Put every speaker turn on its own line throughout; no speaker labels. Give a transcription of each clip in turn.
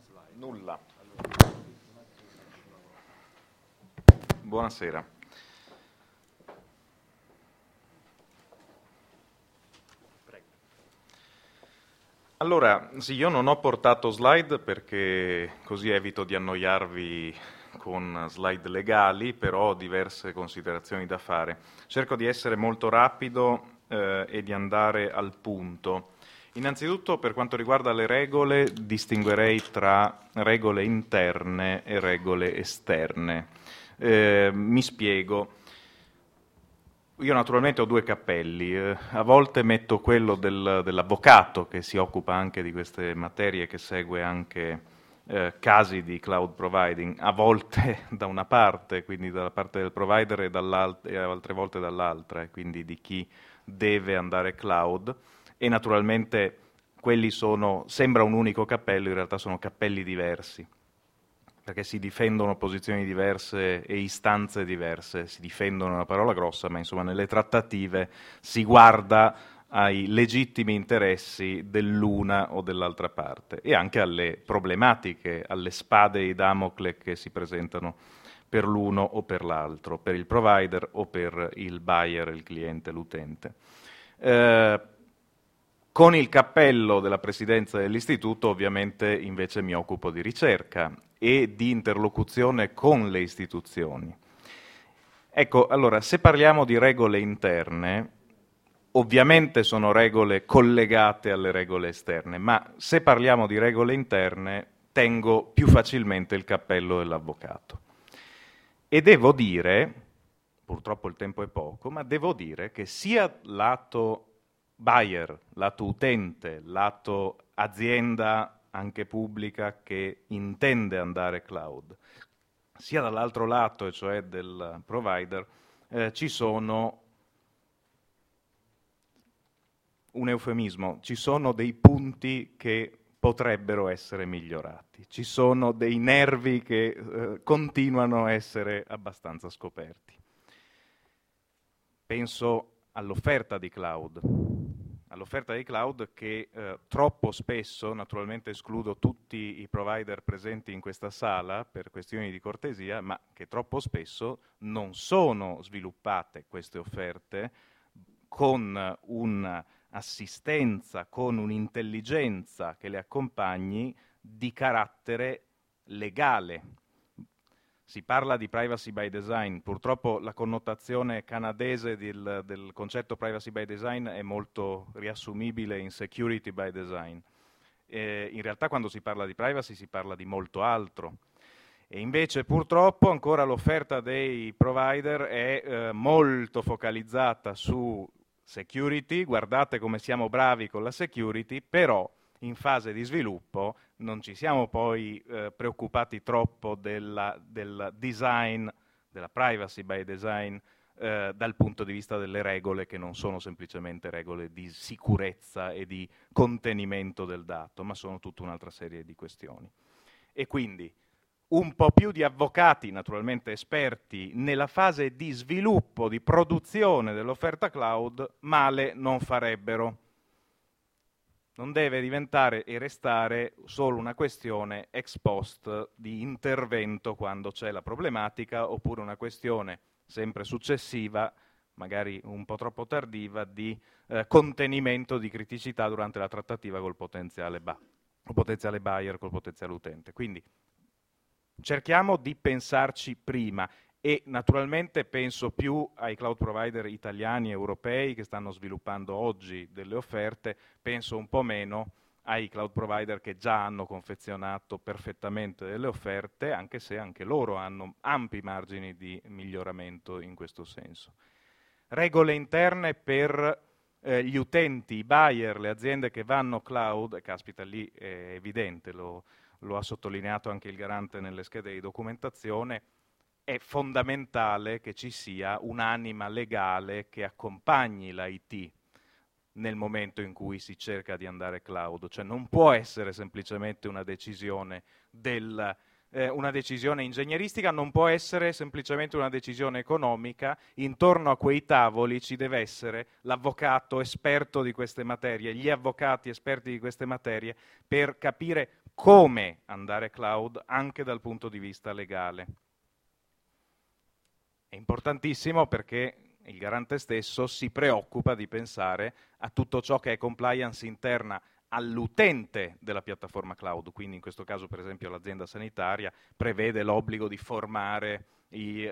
Nulla. Buonasera. Allora, sì, io non ho portato slide perché così evito di annoiarvi con slide legali, però ho diverse considerazioni da fare. Cerco di essere molto rapido e di andare al punto. Innanzitutto, per quanto riguarda le regole, distinguerei tra regole interne e regole esterne. Mi spiego. Io naturalmente ho due cappelli, a volte metto quello dell'avvocato che si occupa anche di queste materie, che segue anche casi di cloud providing, a volte da una parte, quindi dalla parte del provider e altre volte dall'altra, e quindi di chi deve andare cloud, e naturalmente quelli sembra un unico cappello, in realtà sono cappelli diversi, perché si difendono posizioni diverse e istanze diverse, si difendono è una parola grossa, ma insomma nelle trattative si guarda ai legittimi interessi dell'una o dell'altra parte e anche alle problematiche, alle spade di Damocle che si presentano per l'uno o per l'altro, per il provider o per il buyer, il cliente, l'utente. Con il cappello della presidenza dell'istituto ovviamente invece mi occupo di ricerca e di interlocuzione con le istituzioni. Ecco, allora, se parliamo di regole interne, ovviamente sono regole collegate alle regole esterne, ma se parliamo di regole interne tengo più facilmente il cappello dell'avvocato. E devo dire, purtroppo il tempo è poco, ma devo dire che sia lato buyer, lato utente, lato azienda anche pubblica che intende andare cloud, sia dall'altro lato, e cioè del provider, ci sono, un eufemismo, ci sono dei punti che potrebbero essere migliorati, ci sono dei nervi che continuano a essere abbastanza scoperti. Penso all'offerta di cloud che troppo spesso, naturalmente escludo tutti i provider presenti in questa sala per questioni di cortesia, ma che troppo spesso non sono sviluppate queste offerte con un'assistenza, con un'intelligenza che le accompagni di carattere legale. Si parla di privacy by design, purtroppo la connotazione canadese del concetto privacy by design è molto riassumibile in security by design. In realtà quando si parla di privacy si parla di molto altro. E invece purtroppo ancora l'offerta dei provider è molto focalizzata su security, guardate come siamo bravi con la security, però in fase di sviluppo non ci siamo poi preoccupati troppo del design, della privacy by design, dal punto di vista delle regole che non sono semplicemente regole di sicurezza e di contenimento del dato, ma sono tutta un'altra serie di questioni. E quindi un po' più di avvocati, naturalmente esperti, nella fase di sviluppo, di produzione dell'offerta cloud, male non farebbero. Non deve diventare e restare solo una questione ex post di intervento quando c'è la problematica, oppure una questione sempre successiva, magari un po' troppo tardiva, di contenimento di criticità durante la trattativa col potenziale buyer, col potenziale utente. Quindi cerchiamo di pensarci prima. E naturalmente penso più ai cloud provider italiani e europei che stanno sviluppando oggi delle offerte, penso un po' meno ai cloud provider che già hanno confezionato perfettamente delle offerte, anche se anche loro hanno ampi margini di miglioramento in questo senso. Regole interne per gli utenti, i buyer, le aziende che vanno cloud, caspita, lì è evidente, lo ha sottolineato anche il garante nelle schede di documentazione, è fondamentale che ci sia un'anima legale che accompagni l'IT nel momento in cui si cerca di andare cloud, cioè non può essere semplicemente una decisione ingegneristica, non può essere semplicemente una decisione economica. Intorno a quei tavoli ci deve essere l'avvocato esperto di queste materie, gli avvocati esperti di queste materie, per capire come andare cloud anche dal punto di vista legale. È importantissimo perché il garante stesso si preoccupa di pensare a tutto ciò che è compliance interna all'utente della piattaforma cloud, quindi in questo caso per esempio l'azienda sanitaria prevede l'obbligo di formare gli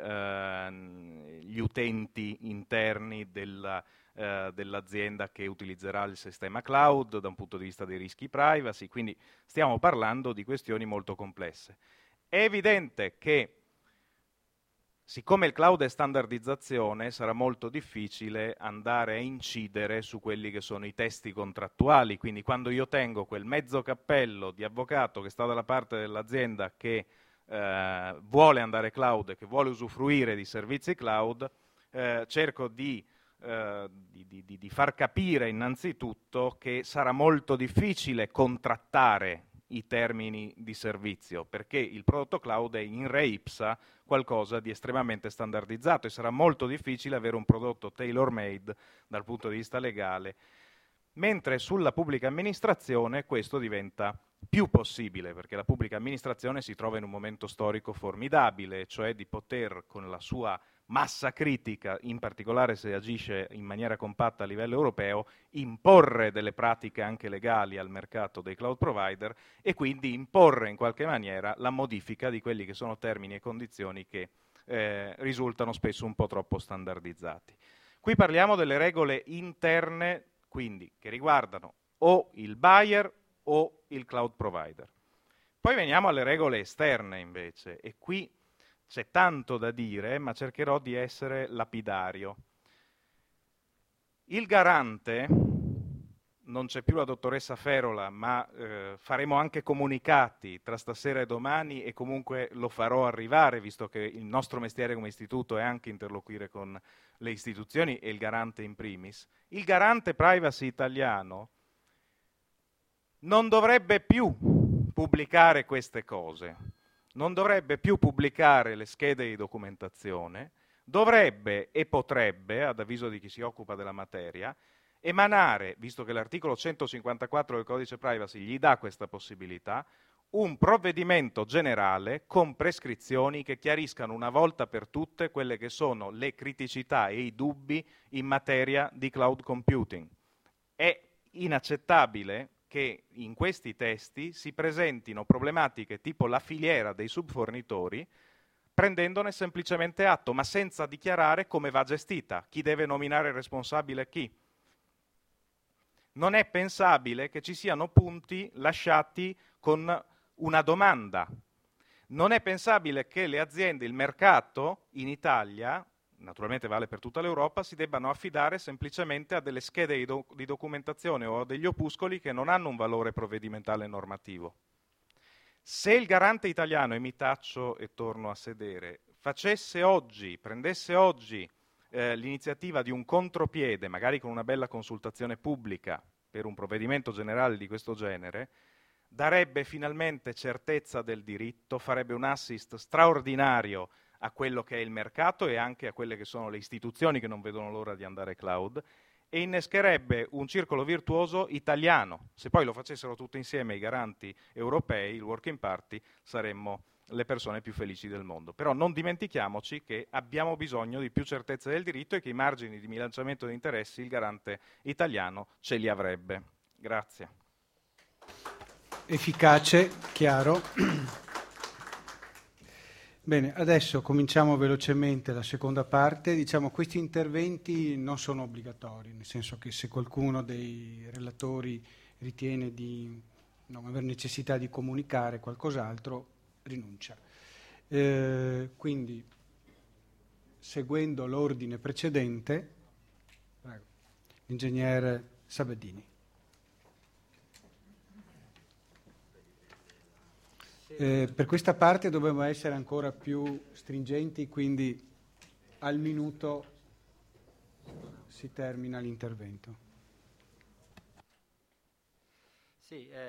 utenti interni dell'azienda che utilizzerà il sistema cloud da un punto di vista dei rischi privacy, quindi stiamo parlando di questioni molto complesse. È evidente che siccome il cloud è standardizzazione, sarà molto difficile andare a incidere su quelli che sono i testi contrattuali, quindi quando io tengo quel mezzo cappello di avvocato che sta dalla parte dell'azienda che vuole andare cloud e che vuole usufruire di servizi cloud, cerco di far capire innanzitutto che sarà molto difficile contrattare i termini di servizio, perché il prodotto cloud è in re ipsa qualcosa di estremamente standardizzato e sarà molto difficile avere un prodotto tailor-made dal punto di vista legale, mentre sulla pubblica amministrazione questo diventa più possibile, perché la pubblica amministrazione si trova in un momento storico formidabile, cioè di poter, con la sua massa critica, in particolare se agisce in maniera compatta a livello europeo, imporre delle pratiche anche legali al mercato dei cloud provider e quindi imporre in qualche maniera la modifica di quelli che sono termini e condizioni che risultano spesso un po' troppo standardizzati. Qui parliamo delle regole interne, quindi che riguardano o il buyer o il cloud provider. Poi veniamo alle regole esterne invece, e qui c'è tanto da dire, ma cercherò di essere lapidario. Il garante, non c'è più la dottoressa Ferola, ma faremo anche comunicati tra stasera e domani e comunque lo farò arrivare, visto che il nostro mestiere come istituto è anche interloquire con le istituzioni e il garante in primis. Il garante privacy italiano non dovrebbe più pubblicare queste cose, non dovrebbe più pubblicare le schede di documentazione, dovrebbe e potrebbe, ad avviso di chi si occupa della materia, emanare, visto che l'articolo 154 del codice privacy gli dà questa possibilità, un provvedimento generale con prescrizioni che chiariscano una volta per tutte quelle che sono le criticità e i dubbi in materia di cloud computing. È inaccettabile che in questi testi si presentino problematiche tipo la filiera dei subfornitori prendendone semplicemente atto, ma senza dichiarare come va gestita, chi deve nominare il responsabile e chi. Non è pensabile che ci siano punti lasciati con una domanda. Non è pensabile che le aziende, il mercato in Italia, naturalmente vale per tutta l'Europa, si debbano affidare semplicemente a delle schede di documentazione o a degli opuscoli che non hanno un valore provvedimentale normativo. Se il garante italiano, e mi taccio e torno a sedere, prendesse oggi l'iniziativa di un contropiede, magari con una bella consultazione pubblica per un provvedimento generale di questo genere, darebbe finalmente certezza del diritto, farebbe un assist straordinario a quello che è il mercato e anche a quelle che sono le istituzioni che non vedono l'ora di andare cloud e innescherebbe un circolo virtuoso italiano. Se poi lo facessero tutti insieme i garanti europei, il working party, saremmo le persone più felici del mondo. Però non dimentichiamoci che abbiamo bisogno di più certezza del diritto e che i margini di bilanciamento di interessi il garante italiano ce li avrebbe. Grazie.
Efficace, chiaro. Bene, adesso cominciamo velocemente la seconda parte. Diciamo, questi interventi non sono obbligatori, nel senso che se qualcuno dei relatori ritiene di non aver necessità di comunicare qualcos'altro, rinuncia. Quindi, seguendo l'ordine precedente, prego, l'ingegnere Sabadini. Per questa parte dobbiamo essere ancora più stringenti, quindi al minuto si termina l'intervento.
Sì,